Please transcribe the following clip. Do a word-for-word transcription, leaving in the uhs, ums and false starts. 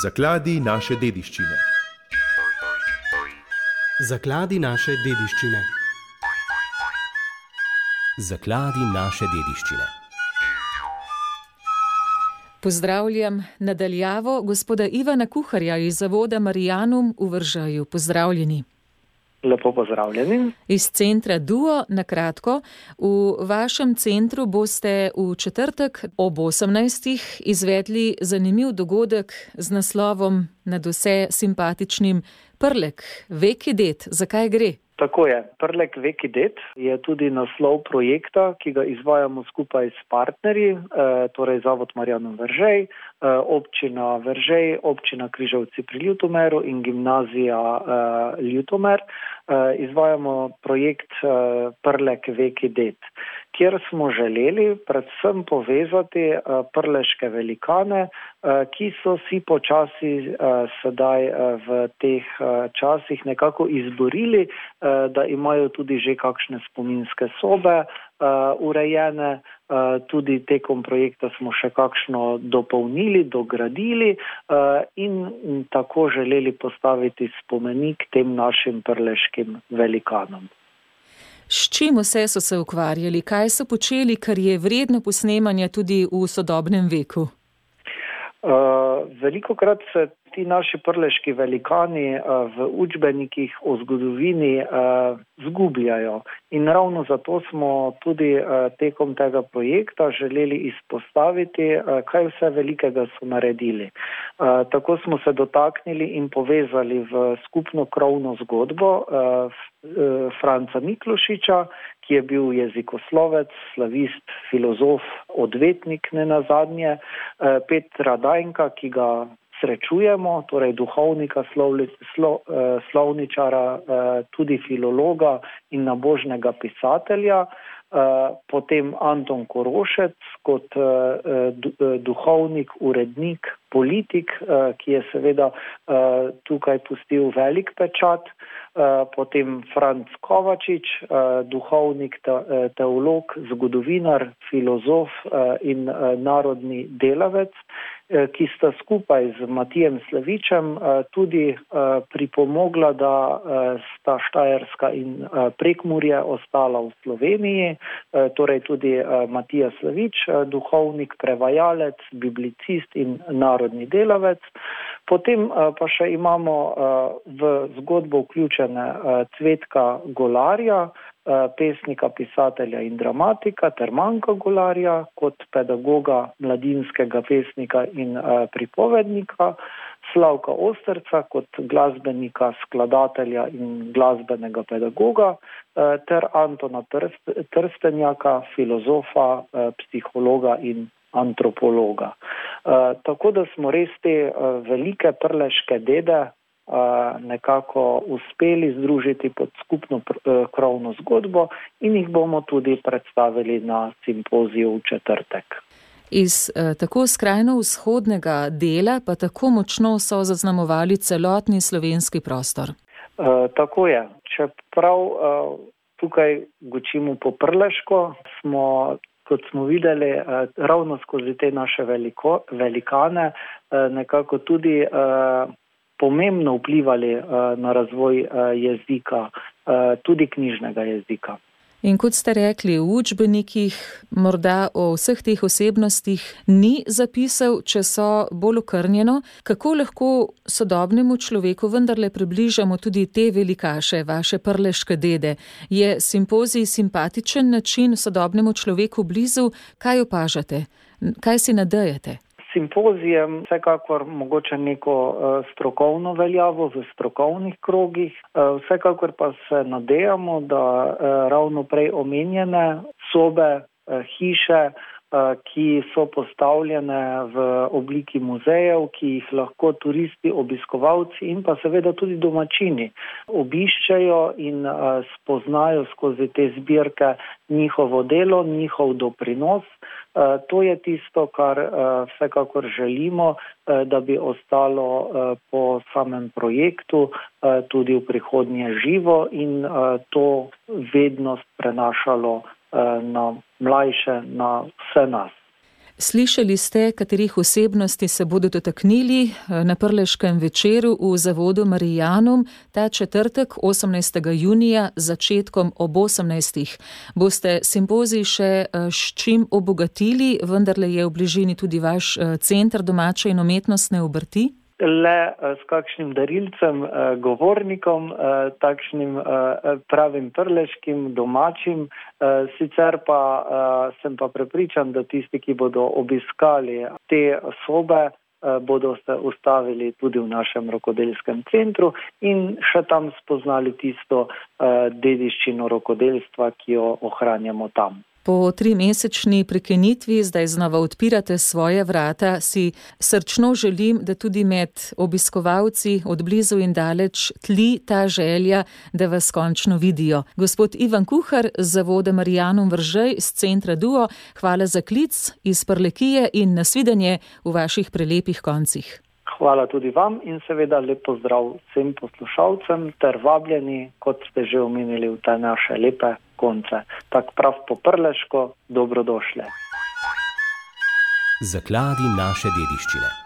Zakladi naše dediščine. Zakladi naše dediščine. Zakladi naše dediščine. Pozdravljam nadaljavo gospoda Ivana Kuharja iz Zavoda Marianum v Vržeju. Pozdravljeni. Lepo pozdravljeni. Iz centra Duo, na kratko. V vašem centru boste v četrtek ob osemnajstih izvedli zanimiv dogodek z naslovom nadvse simpatičnim Prlek, veki ded. Zakaj gre? Tako je. Prlek, veki ded je tudi naslov projekta, ki ga izvajamo skupaj s partnerji, torej Zavod Marianum Veržej, občina Veržej, občina Križevci pri Ljutomeru in gimnazija Ljutomer. Izvajamo projekt Prlek, veki ded, kjer smo želeli predvsem povezati prleške velikane, ki so si počasi sedaj v teh časih nekako izborili, da imajo tudi že kakšne spominske sobe urejene. Tudi tekom projekta smo še kakšno dopolnili, dogradili in tako želeli postaviti spomenik tem našim prleškim velikanom. S čim vse so se ukvarjali? Kaj so počeli, kar je vredno posnemanja tudi v sodobnem veku? Uh, velikokrat se ti naši prleški velikani uh, v učbenikih o zgodovini uh, zgubljajo. In ravno zato smo tudi uh, tekom tega projekta želeli izpostaviti, uh, kaj vse velikega so naredili. Uh, tako smo se dotaknili in povezali v skupno krovno zgodbo uh, Franca Miklošiča, ki je bil jezikoslovec, slavist, filozof, odvetnik nenazadnje, Petra Dajnka, ki ga srečujemo, torej duhovnika, slovli, slo, slovničara, tudi filologa in nabožnega pisatelja, potem Anton Korošec kot duhovnik, urednik, politik, ki je seveda tukaj pustil velik pečat, potem Franc Kovačič, duhovnik, teolog, zgodovinar, filozof in narodni delavec, ki sta skupaj z Matijem Slavičem tudi pripomogla, da sta Štajerska in Prekmurje ostala v Sloveniji, torej tudi Matija Slavič, duhovnik, prevajalec, biblicist in narodni delavec. Potem pa še imamo v zgodbo vključene Cvetka Golarja, pesnika, pisatelja in dramatika, ter Manka Golarja kot pedagoga, mladinskega pesnika in pripovednika, Slavka Osterca kot glasbenika, skladatelja in glasbenega pedagoga, ter Antona Trstenjaka, filozofa, psihologa in antropologa. Tako da smo res te velike prleške dede nekako uspeli združiti pod skupno krovno zgodbo in jih bomo tudi predstavili na simpoziju v četrtek. Iz eh, tako skrajno vzhodnega dela pa tako močno so zaznamovali celotni slovenski prostor. E, tako je. Čeprav e, tukaj gočimo po prleško, smo, kot smo videli, e, ravno skozi te naše veliko, velikane e, nekako tudi e, pomembno vplivali uh, na razvoj uh, jezika, uh, tudi knjižnega jezika. In kot ste rekli, v učbenikih morda o vseh teh osebnostih ni zapisal, če so bolj okrnjeno. Kako lahko sodobnemu človeku vendarle približamo tudi te velikaše, vaše prleške dede? Je simpozij simpatičen način sodobnemu človeku blizu? Kaj opažate? Kaj si nadejate? Simpozijem vsekakor mogoče neko uh, strokovno veljavo v strokovnih krogih, uh, vsekakor pa se nadejamo, da uh, ravno prej omenjene sobe, uh, hiše, uh, ki so postavljene v obliki muzejev, ki jih lahko turisti, obiskovalci in pa seveda tudi domačini obiščejo in uh, spoznajo skozi te zbirke njihovo delo, njihov doprinos. Uh, to je tisto, kar uh, vsekakor želimo, uh, da bi ostalo uh, po samem projektu uh, tudi v prihodnje živo in uh, to vednost prenašalo uh, na mlajše, na vse nas. Slišali ste, katerih osebnosti se bodo dotaknili na Prleškem večeru v zavodu Marijanum ta četrtek, osemnajstega junija, začetkom ob osemnajstih. Boste simpozij še s čim obogatili, vendarle je v bližini tudi vaš center domače in umetnostne obrti? Le s kakšnim darilcem, govornikom, takšnim pravim prleškim, domačim. Sicer pa sem pa prepričan, da tisti, ki bodo obiskali te sobe, bodo se ustavili tudi v našem rokodelskem centru in še tam spoznali tisto dediščino rokodelstva, ki jo ohranjamo tam. Po trimesečni prekinitvi zdaj znova odpirate svoje vrata, si srčno želim, da tudi med obiskovalci od blizu in daleč tli ta želja, da vas končno vidijo. Gospod Ivan Kuhar z zavoda Marijanum Veržej z centra Duo, hvala za klic iz Prlekije in nasvidenje v vaših prelepih koncih. Hvala tudi vam in seveda lep pozdrav vsem poslušalcem ter vabljeni, kot ste že omenili, v te naše lepe konce. Tak prav po prleško, dobrodošle. Zakladi naše dediščine.